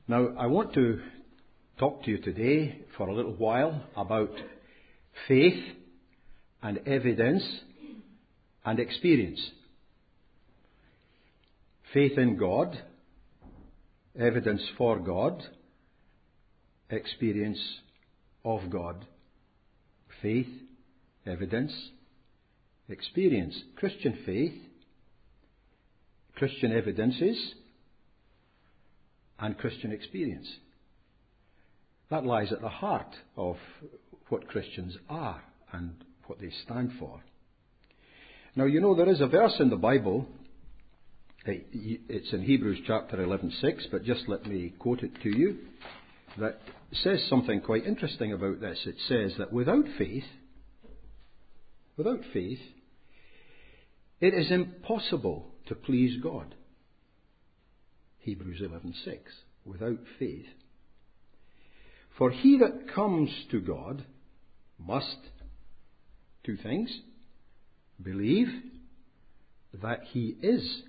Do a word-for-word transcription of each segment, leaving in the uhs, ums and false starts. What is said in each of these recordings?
Now, I want to talk to you today for a little while about faith and evidence and experience. Faith in God, evidence for God, experience of God. Faith, evidence, experience. Christian faith, Christian evidences, and Christian experience. That lies at the heart of what Christians are and what they stand for. Now, you know, there is a verse in the Bible. It's in Hebrews chapter eleven six, but just let me quote it to you. That says something quite interesting about this. It says that without faith, without faith, it is impossible to please God. Hebrews eleven six. Without faith. For he that comes to God must, two things, believe that he is.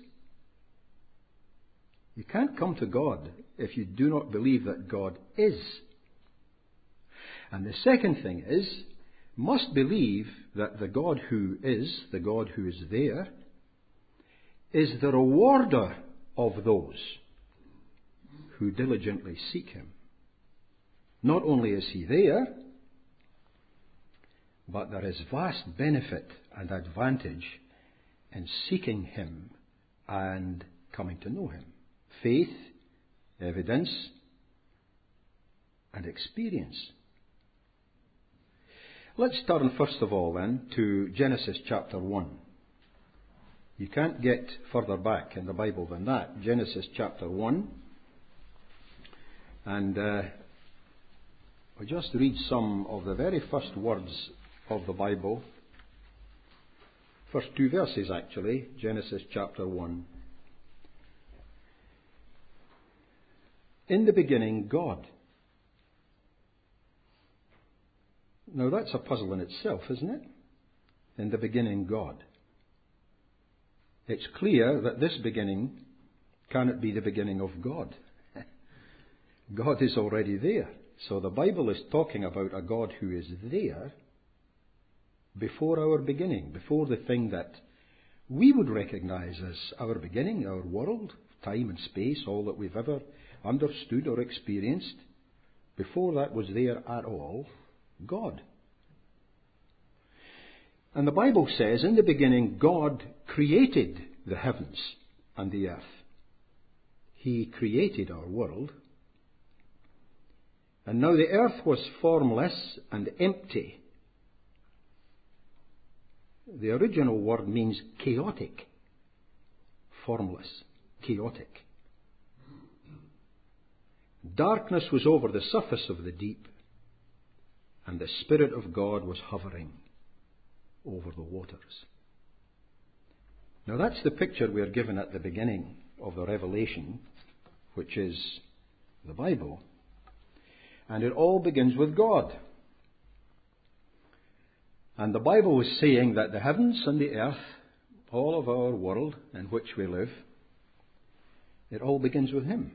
You can't come to God if you do not believe that God is. And the second thing is, must believe that the God who is, the God who is there, is the rewarder of those who diligently seek him. Not only is he there, but there is vast benefit and advantage in seeking him and coming to know him. Faith, evidence, and experience. Let's turn first of all then to Genesis chapter one. You can't get further back in the Bible than that. Genesis chapter one. And uh, I'll just read some of the very first words of the Bible. First two verses actually. Genesis chapter one. In the beginning, God. Now that's a puzzle in itself, isn't it? In the beginning, God. It's clear that this beginning cannot be the beginning of God. God is already there. So the Bible is talking about a God who is there before our beginning, before the thing that we would recognize as our beginning, our world, time and space, all that we've ever understood or experienced. Before that was there at all, God. And the Bible says, in the beginning, God created the heavens and the earth. He created our world. And now the earth was formless and empty. The original word means chaotic. Formless, chaotic. Darkness was over the surface of the deep, and the Spirit of God was hovering over the waters. Now that's the picture we are given at the beginning of the Revelation, which is the Bible. And it all begins with God. And the Bible is saying that the heavens and the earth, all of our world in which we live, it all begins with Him.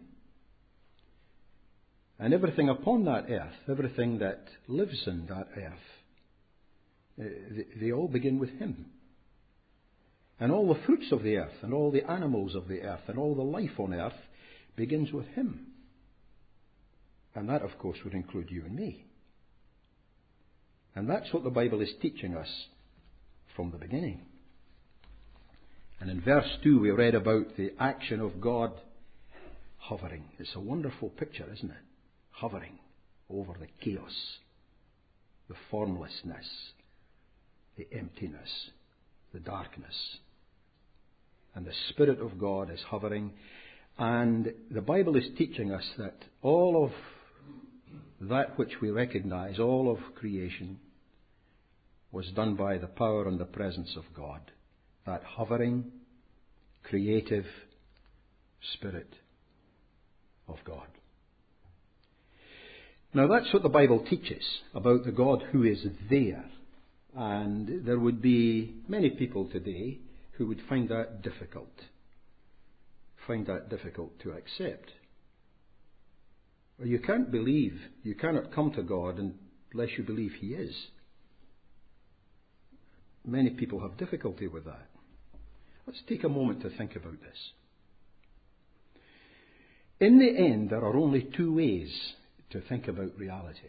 And everything upon that earth, everything that lives in that earth, they all begin with Him. And all the fruits of the earth, and all the animals of the earth, and all the life on earth begins with Him. And that, of course, would include you and me. And that's what the Bible is teaching us from the beginning. And in verse two we read about the action of God hovering. It's a wonderful picture, isn't it? Hovering over the chaos, the formlessness, the emptiness, the darkness. And the Spirit of God is hovering. And the Bible is teaching us that all of that which we recognize, all of creation, was done by the power and the presence of God. That hovering, creative Spirit of God. Now that's what the Bible teaches about the God who is there. And there would be many people today who would find that difficult. Find that difficult to accept. Well, you can't believe, you cannot come to God unless you believe He is. Many people have difficulty with that. Let's take a moment to think about this. In the end, there are only two ways to think about reality.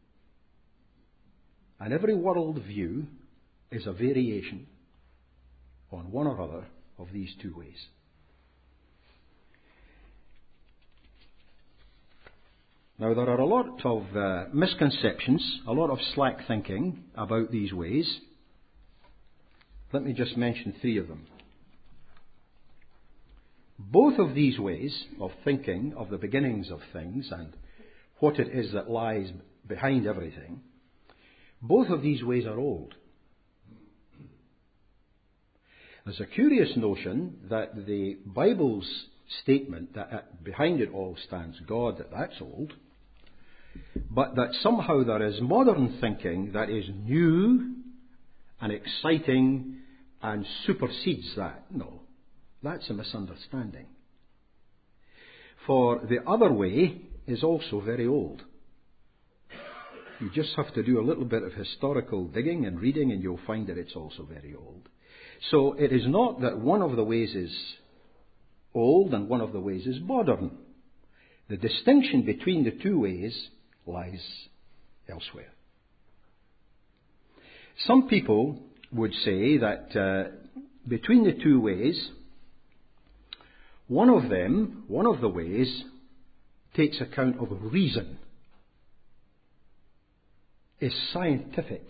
And every world view is a variation on one or other of these two ways. Now, there are a lot of uh, misconceptions, a lot of slack thinking about these ways. Let me just mention three of them. Both of these ways of thinking of the beginnings of things and what it is that lies behind everything, both of these ways are old. There's a curious notion that the Bible's statement that behind it all stands God, that that's old, but that somehow there is modern thinking that is new and exciting and supersedes that. No, that's a misunderstanding. For the other way is also very old. You just have to do a little bit of historical digging and reading and you'll find that it's also very old. So it is not that one of the ways is old and one of the ways is modern. The distinction between the two ways lies elsewhere. Some people would say that uh, between the two ways, one of them, one of the ways, takes account of reason, is scientific.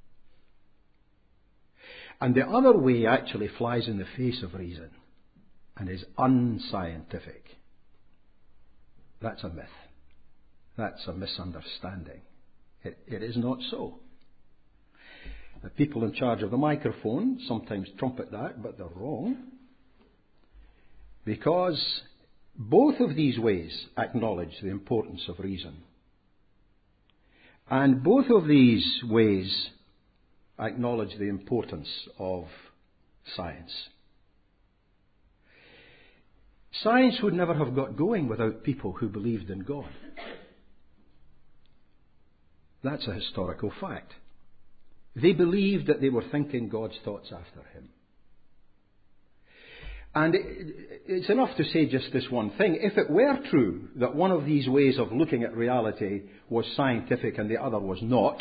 And the other way actually flies in the face of reason and is unscientific. That's a myth. That's a misunderstanding. It, it is not so. The people in charge of the microphone sometimes trumpet that, but they're wrong. Because both of these ways acknowledge the importance of reason. And both of these ways acknowledge the importance of science. Science would never have got going without people who believed in God. That's a historical fact. They believed that they were thinking God's thoughts after Him. And it's enough to say just this one thing. If it were true that one of these ways of looking at reality was scientific and the other was not,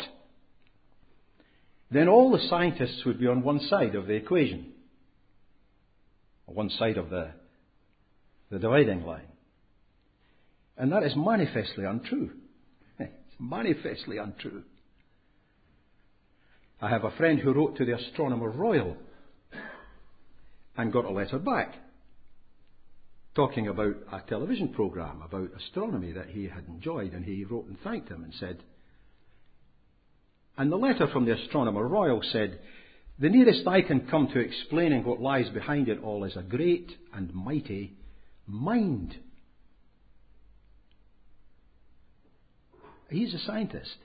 then all the scientists would be on one side of the equation, one side of the, the dividing line. And that is manifestly untrue. It's manifestly untrue. I have a friend who wrote to the Astronomer Royal and got a letter back talking about a television programme about astronomy that he had enjoyed, and he wrote and thanked him and said, and the letter from the Astronomer Royal said, "The nearest I can come to explaining what lies behind it all is a great and mighty mind." He's a scientist.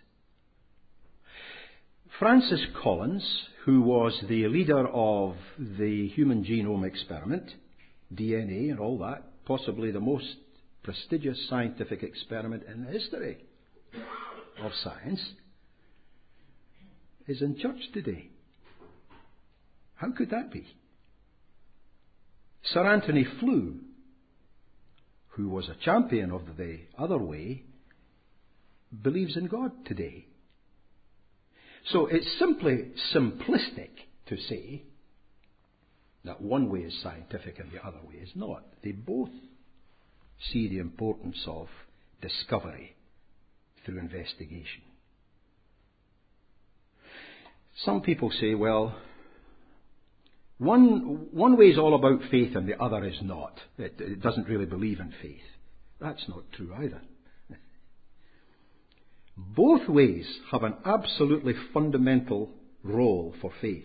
Francis Collins, who was the leader of the human genome experiment, D N A and all that, possibly the most prestigious scientific experiment in the history of science, is in church today. How could that be? Sir Anthony Flew, who was a champion of the other way, believes in God today. So it's simply simplistic to say that one way is scientific and the other way is not. They both see the importance of discovery through investigation. Some people say, well, one, one way is all about faith and the other is not. It, it doesn't really believe in faith. That's not true either. Both ways have an absolutely fundamental role for faith.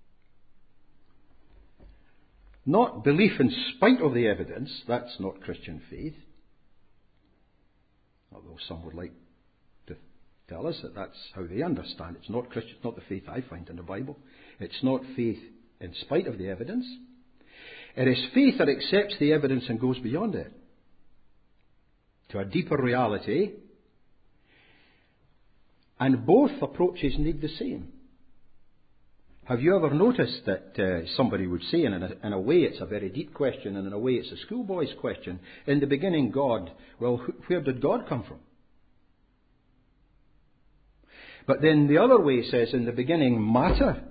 Not belief in spite of the evidence, that's not Christian faith. Although some would like to tell us that that's how they understand it. It's not Christian, it's not the faith I find in the Bible. It's not faith in spite of the evidence. It is faith that accepts the evidence and goes beyond it. to a deeper reality, and both approaches need the same. Have you ever noticed that uh, somebody would say, in a, in a way it's a very deep question, and in a way it's a schoolboy's question, in the beginning God, well, wh- where did God come from? But then the other way says, in the beginning, matter.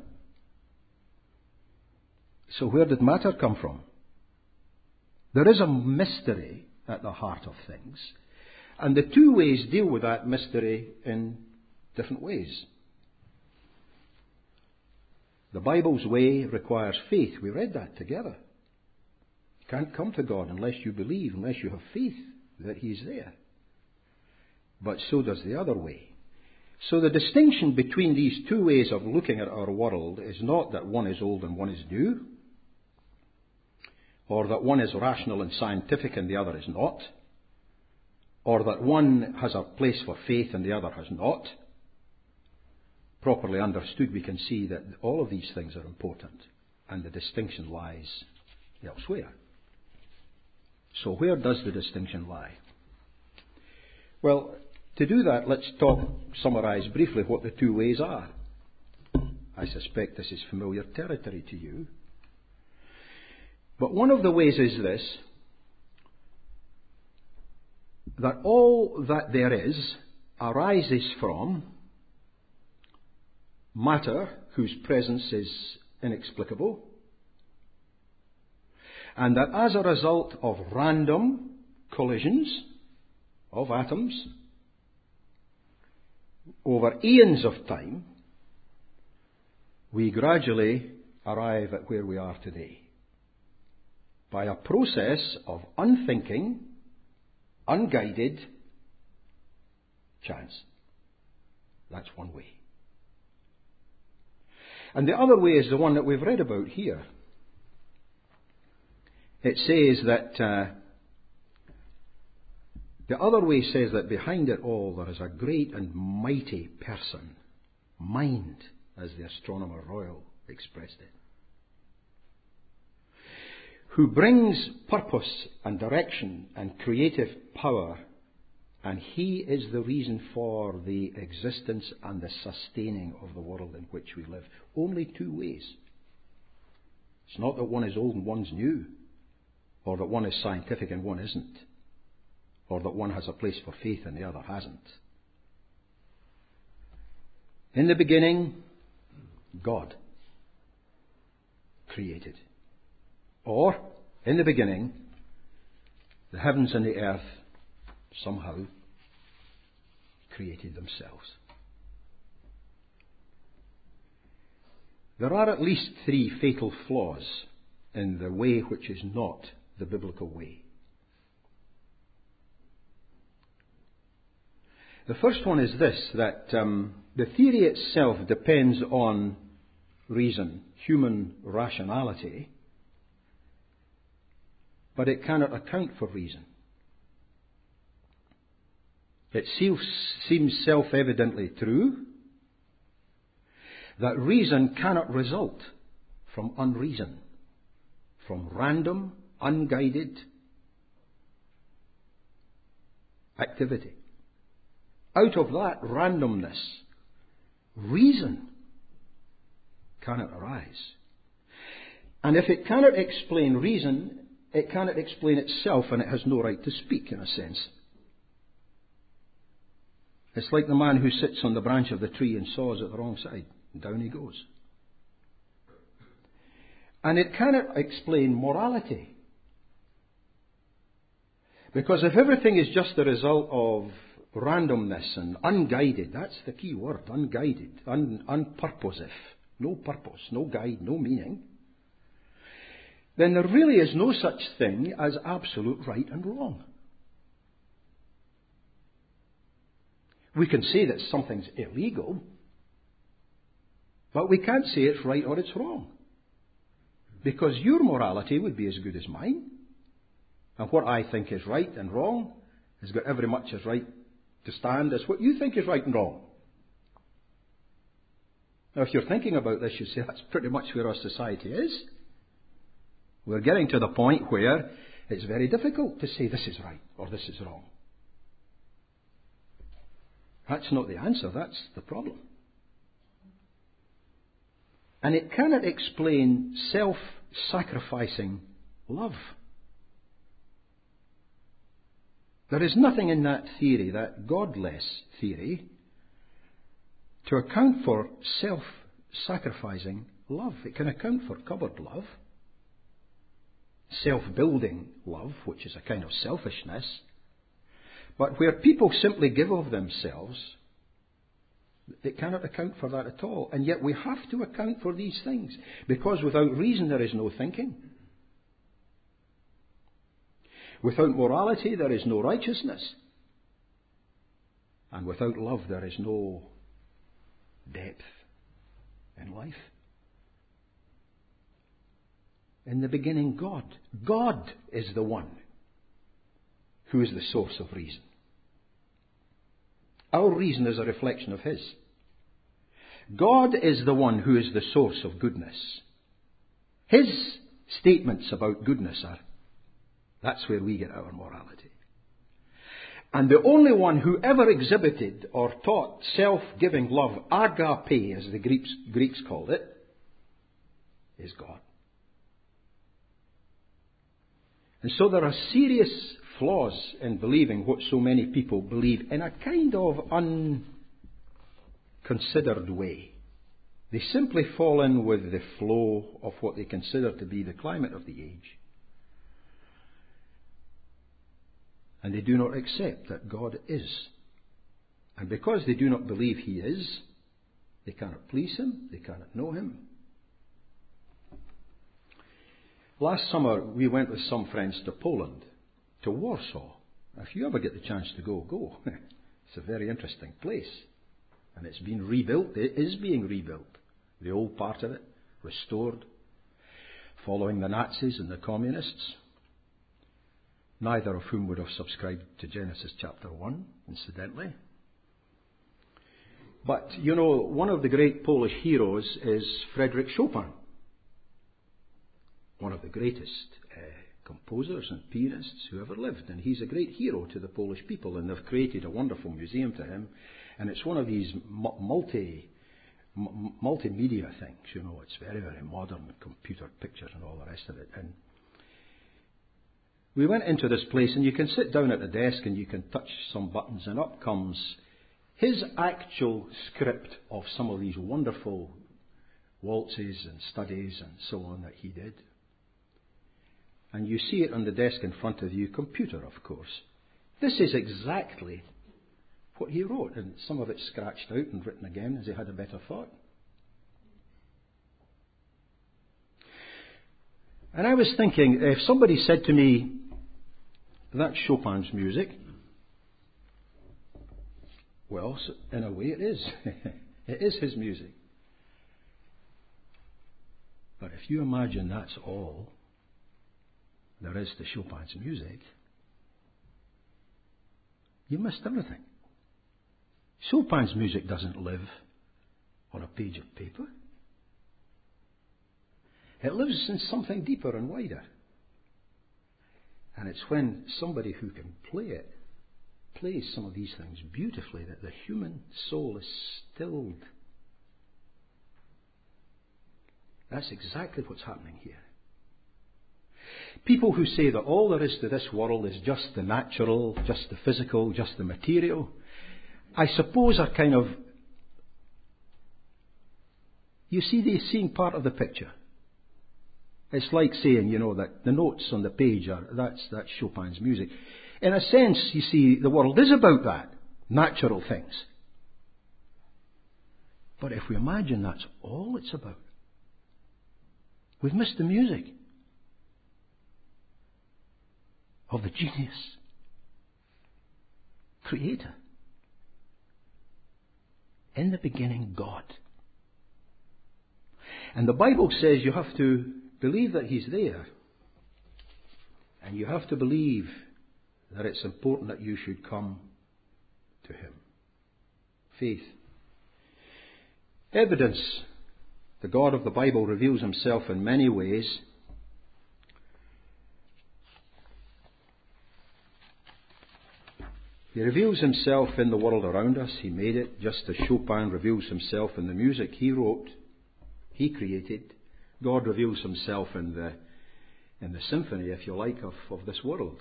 So where did matter come from? There is a mystery at the heart of things. And the two ways deal with that mystery in different ways. The Bible's way requires faith. We read that together. You can't come to God unless you believe, unless you have faith that He's there. But so does the other way. So the distinction between these two ways of looking at our world is not that one is old and one is new, or that one is rational and scientific and the other is not, or that one has a place for faith and the other has not. Properly understood, we can see that all of these things are important, and the distinction lies elsewhere. So where does the distinction lie? Well, to do that, let's talk, summarize briefly what the two ways are. I suspect this is familiar territory to you. But one of the ways is this, that all that there is arises from matter whose presence is inexplicable, and that as a result of random collisions of atoms over eons of time, we gradually arrive at where we are today by a process of unthinking, unguided chance. That's one way. And the other way is the one that we've read about here. It says that, uh, the other way says that behind it all there is a great and mighty person, mind, as the Astronomer Royal expressed it, who brings purpose and direction and creative power, and He is the reason for the existence and the sustaining of the world in which we live. Only two ways. It's not that one is old and one's new, or that one is scientific and one isn't, or that one has a place for faith and the other hasn't. In the beginning, God created. Or, in the beginning, the heavens and the earth somehow created themselves. There are at least three fatal flaws in the way which is not the biblical way. The first one is this, that um, the theory itself depends on reason, human rationality, but it cannot account for reason. It seems self-evidently true that reason cannot result from unreason, from random, unguided activity. Out of that randomness, reason cannot arise. And if it cannot explain reason, it cannot explain itself, and it has no right to speak, in a sense. It's like the man who sits on the branch of the tree and saws at the wrong side, and down he goes. And it cannot explain morality. Because if everything is just the result of randomness and unguided, that's the key word, unguided, un, unpurposive, no purpose, no guide, no meaning, then there really is no such thing as absolute right and wrong. We can say that something's illegal, but we can't say it's right or it's wrong. Because your morality would be as good as mine. And what I think is right and wrong has got every much as right to stand as what you think is right and wrong. Now, if you're thinking about this, you say that's pretty much where our society is. We're getting to the point where it's very difficult to say this is right or this is wrong. That's not the answer, that's the problem. And it cannot explain self-sacrificing love. There is nothing in that theory, that godless theory, to account for self-sacrificing love. It can account for cupboard love, self-building love, which is a kind of selfishness. But where people simply give of themselves, it cannot account for that at all. And yet we have to account for these things, because without reason there is no thinking. Without morality there is no righteousness. And without love there is no depth in life. In the beginning, God. God is the one who is the source of reason. Our reason is a reflection of His. God is the one who is the source of goodness. His statements about goodness are, that's where we get our morality. And the only one who ever exhibited or taught self-giving love, agape as the Greeks, Greeks called it, is God. And so there are serious flaws in believing what so many people believe in a kind of unconsidered way. They simply fall in with the flow of what they consider to be the climate of the age. And they do not accept that God is. And because they do not believe He is, they cannot please Him, they cannot know Him. Last summer we went with some friends to Poland, to Warsaw. If you ever get the chance to go, go. It's a very interesting place. And it's been rebuilt, it is being rebuilt. The old part of it, restored, following the Nazis and the communists, neither of whom would have subscribed to Genesis chapter one, incidentally. But, you know, one of the great Polish heroes is Frédéric Chopin, one of the greatest uh, composers and pianists who ever lived. And he's a great hero to the Polish people, and they've created a wonderful museum to him. And it's one of these multi, m- multimedia things, you know, it's very, very modern, with computer pictures and all the rest of it. And we went into this place, and you can sit down at the desk and you can touch some buttons, and up comes his actual script of some of these wonderful waltzes and studies and so on that he did. And you see it on the desk in front of you, computer, of course. This is exactly what he wrote, and some of it's scratched out and written again as he had a better thought. And I was thinking, if somebody said to me, that's Chopin's music, well, in a way it is. It is his music. But if you imagine that's all there is to Chopin's music, you missed everything. Chopin's music doesn't live on a page of paper. It lives in something deeper and wider. And it's when somebody who can play it plays some of these things beautifully that the human soul is stilled. That's exactly what's happening here. People who say that all there is to this world is just the natural, just the physical, just the material, I suppose are kind of, you see, they're seeing part of the picture. It's like saying, you know, that the notes on the page are, that's, that's Chopin's music. In a sense, you see, the world is about that, natural things. But if we imagine that's all it's about, we've missed the music of the genius, creator. In the beginning, God. And the Bible says you have to believe that He's there. And you have to believe that it's important that you should come to Him. Faith. Evidence. The God of the Bible reveals Himself in many ways. He reveals himself in the world around us. He made it, just as Chopin reveals himself in the music he wrote, he created. God reveals himself in the, in the symphony, if you like, of, of this world.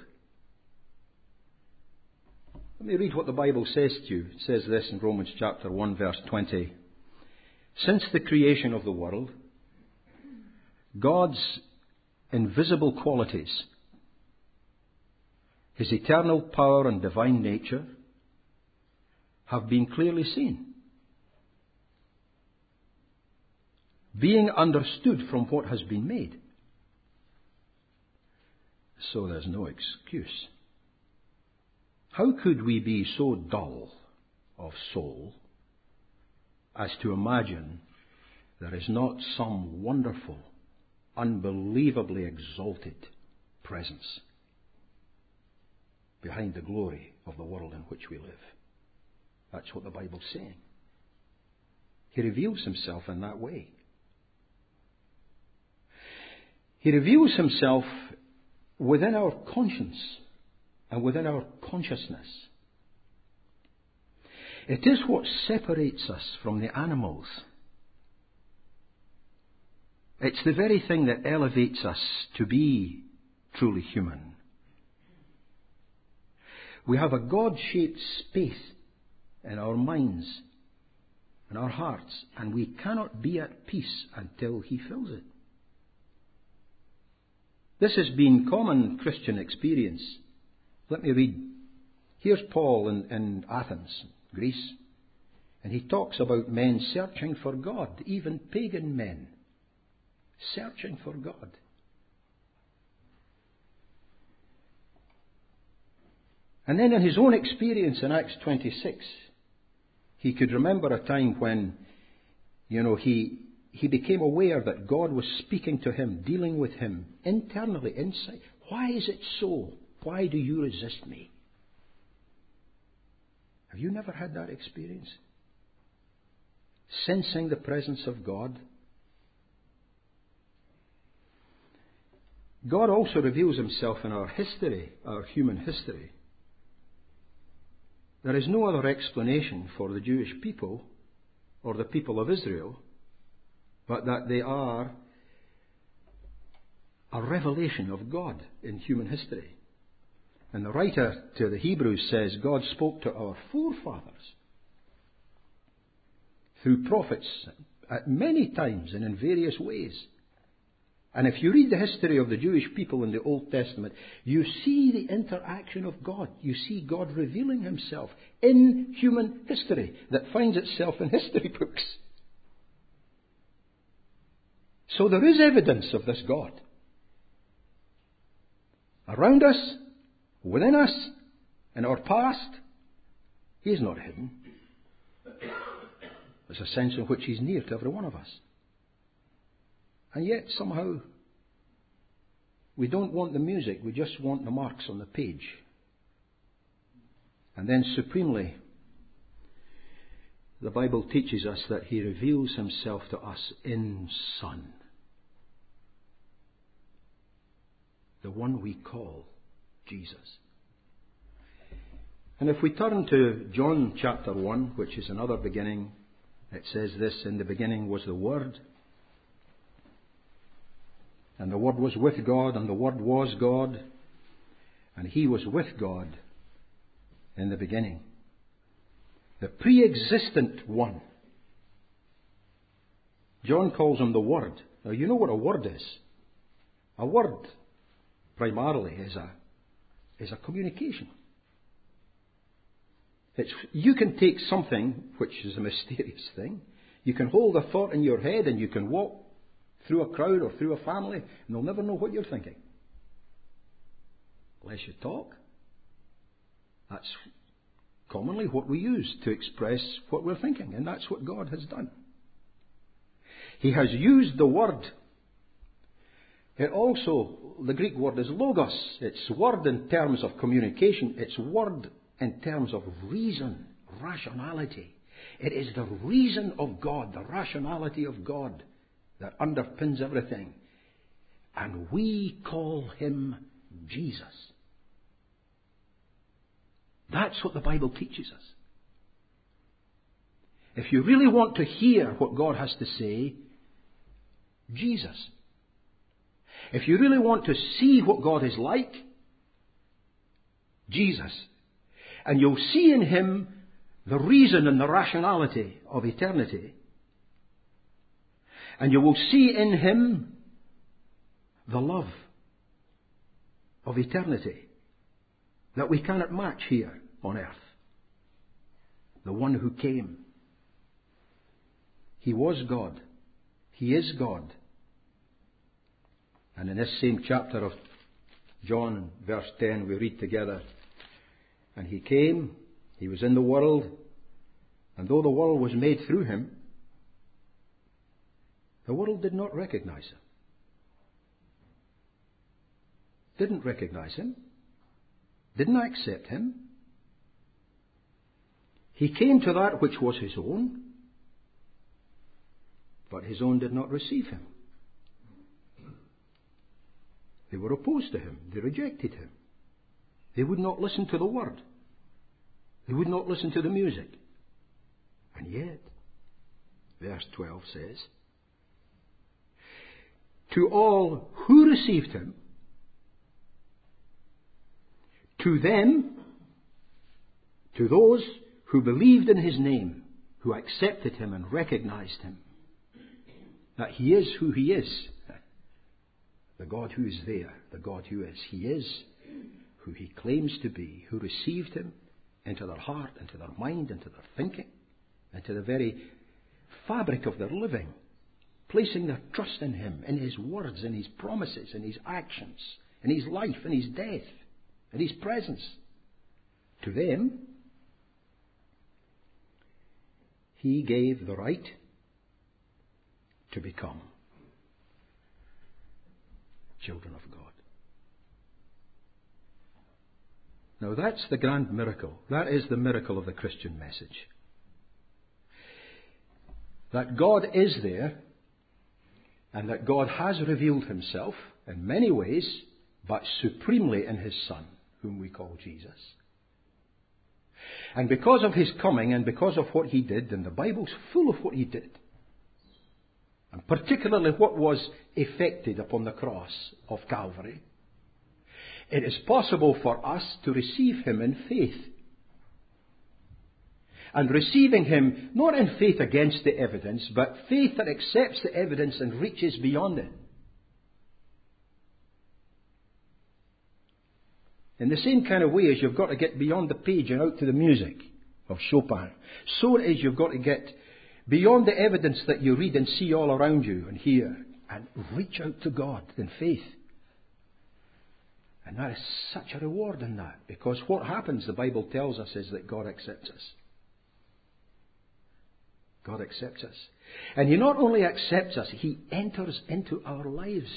Let me read what the Bible says to you. It says this in Romans chapter one, verse twenty. Since the creation of the world, God's invisible qualities, His eternal power and divine nature, have been clearly seen, being understood from what has been made. So there's no excuse. How could we be so dull of soul as to imagine there is not some wonderful, unbelievably exalted presence behind the glory of the world in which we live? That's what the Bible's saying. He reveals himself in that way. He reveals himself within our conscience and within our consciousness. It is what separates us from the animals. It's the very thing that elevates us to be truly human. We have a God-shaped space in our minds and our hearts, and we cannot be at peace until He fills it. This has been common Christian experience. Let me read. Here's Paul in, in Athens, Greece, and he talks about men searching for God, even pagan men, searching for God. And then in his own experience in Acts twenty-six, he could remember a time when, you know, he he became aware that God was speaking to him, dealing with him internally, inside. Why is it so? Why do you resist me? Have you never had that experience? Sensing the presence of God. God also reveals himself in our history, our human history. There is no other explanation for the Jewish people or the people of Israel but that they are a revelation of God in human history. And the writer to the Hebrews says God spoke to our forefathers through prophets at many times and in various ways. And if you read the history of the Jewish people in the Old Testament, you see the interaction of God. You see God revealing himself in human history that finds itself in history books. So there is evidence of this God. Around us, within us, in our past, He is not hidden. There's a sense in which He's near to every one of us. And yet, somehow, we don't want the music, we just want the marks on the page. And then, supremely, the Bible teaches us that He reveals Himself to us in Son. The one we call Jesus. And if we turn to John chapter one, which is another beginning, it says this: in the beginning was the Word, and the Word was with God, and the Word was God, and He was with God in the beginning. The pre-existent one. John calls Him the Word. Now you know what a word is. A word primarily is a, is a communication. It's, you can take something, which is a mysterious thing, you can hold a thought in your head and you can walk through a crowd or through a family and they'll never know what you're thinking. Unless you talk. That's commonly what we use to express what we're thinking, and that's what God has done. He has used the word. It also, the Greek word is logos. It's word in terms of communication. It's word in terms of reason, rationality. It is the reason of God, the rationality of God that underpins everything. And we call Him Jesus. That's what the Bible teaches us. If you really want to hear what God has to say, Jesus. If you really want to see what God is like, Jesus. And you'll see in Him the reason and the rationality of eternity. And you will see in Him the love of eternity that we cannot match here on earth. The one who came. He was God. He is God. And in this same chapter of John, verse ten, we read together, and He came, He was in the world, and though the world was made through Him, the world did not recognize Him. Didn't recognize Him. Didn't accept Him. He came to that which was His own, but His own did not receive Him. They were opposed to Him. They rejected Him. They would not listen to the Word. They would not listen to the music. And yet, verse twelve says, to all who received Him, to them, to those who believed in His name, who accepted Him and recognized Him, that He is who He is. The God who is there, the God who is. He is who He claims to be, who received Him into their heart, into their mind, into their thinking, into the very fabric of their living, placing their trust in Him, in His words, in His promises, in His actions, in His life, in His death, in His presence. To them, He gave the right to become children of God. Now that's the grand miracle. That is the miracle of the Christian message. That God is there, and that God has revealed Himself in many ways, but supremely in His Son, whom we call Jesus. And because of His coming and because of what He did, and the Bible's full of what He did, and particularly what was effected upon the cross of Calvary, it is possible for us to receive Him in faith. And receiving Him not in faith against the evidence, but faith that accepts the evidence and reaches beyond it. In the same kind of way as you've got to get beyond the page and out to the music of Chopin, so it is you've got to get beyond the evidence that you read and see all around you and hear, and reach out to God in faith. And that is such a reward in that, because what happens, the Bible tells us, is that God accepts us. God accepts us. And He not only accepts us, He enters into our lives.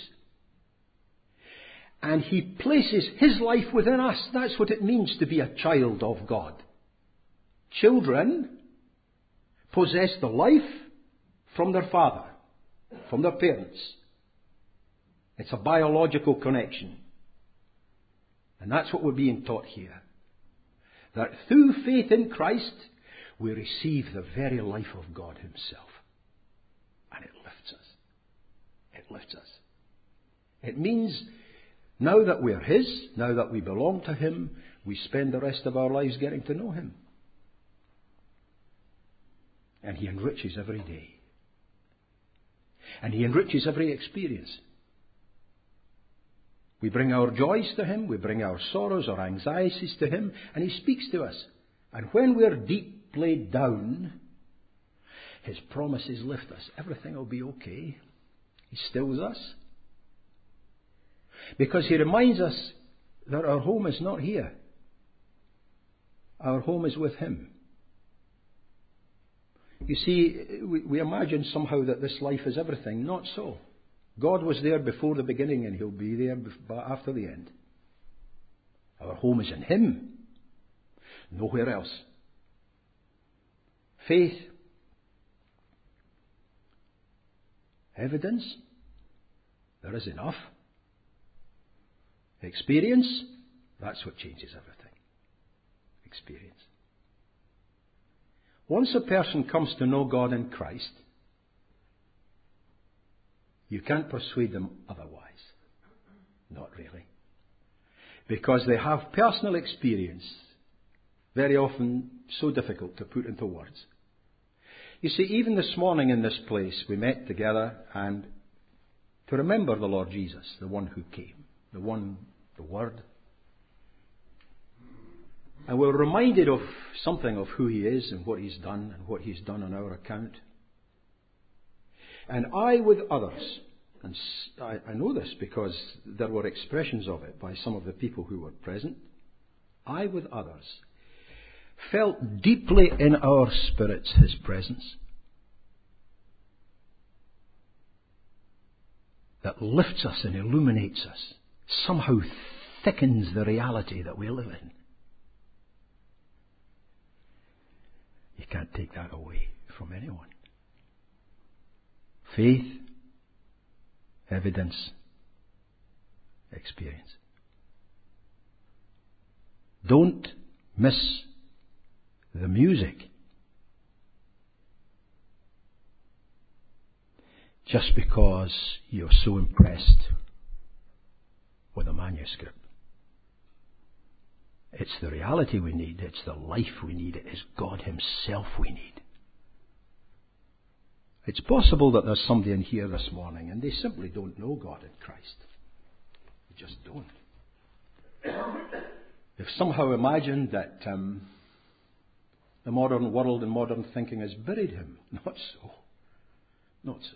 And He places His life within us. That's what it means to be a child of God. Children possess the life from their father, from their parents. It's a biological connection. And that's what we're being taught here. That through faith in Christ, we receive the very life of God Himself. And it lifts us. It lifts us. It means now that we're His, now that we belong to Him, we spend the rest of our lives getting to know Him. And He enriches every day. And He enriches every experience. We bring our joys to Him, we bring our sorrows, our anxieties to Him, and He speaks to us. And when we're deeply down, His promises lift us. Everything will be okay. He stills us. Because He reminds us that our home is not here. Our home is with Him. You see, we, we imagine somehow that this life is everything. Not so. God was there before the beginning, and He'll be there after the end. Our home is in Him. Nowhere else. Faith. Evidence. There is enough. Experience. That's what changes everything. experience. Once a person comes to know God in Christ, you can't persuade them otherwise. Not really. Because they have personal experience, very often so difficult to put into words. You see, even this morning in this place, we met together and to remember the Lord Jesus, the one who came, the one, the Word. And we're reminded of something of who He is and what He's done and what He's done on our account. And I with others, and I, I know this because there were expressions of it by some of the people who were present, I with others felt deeply in our spirits His presence that lifts us and illuminates us, somehow thickens the reality that we live in. You can't take that away from anyone. Faith, evidence, experience. Don't miss the music just because you're so impressed with a manuscript. It's the reality we need. It's the life we need. It is God Himself we need. It's possible that there's somebody in here this morning and they simply don't know God in Christ. They just don't. They've somehow imagined that um, the modern world and modern thinking has buried Him. Not so. Not so.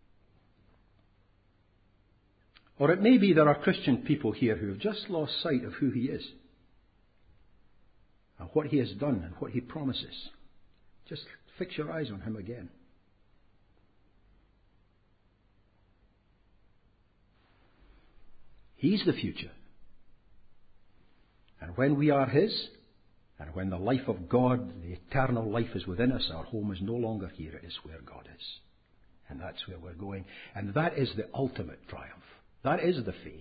Or it may be there are Christian people here who have just lost sight of who He is and what He has done and what He promises. Just fix your eyes on Him again. He's the future. And when we are His, and when the life of God, the eternal life is within us, our home is no longer here, it is where God is. And that's where we're going. And that is the ultimate triumph. That is the faith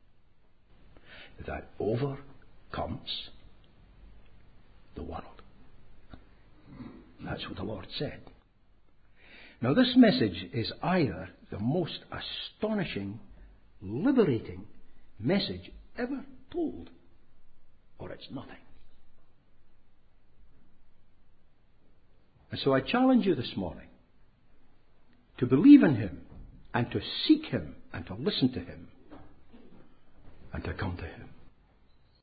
that overcomes the world. That's what the Lord said. Now this message is either the most astonishing, liberating message ever told, or it's nothing. And so I challenge you this morning to believe in Him and to seek Him and to listen to Him and to come to Him.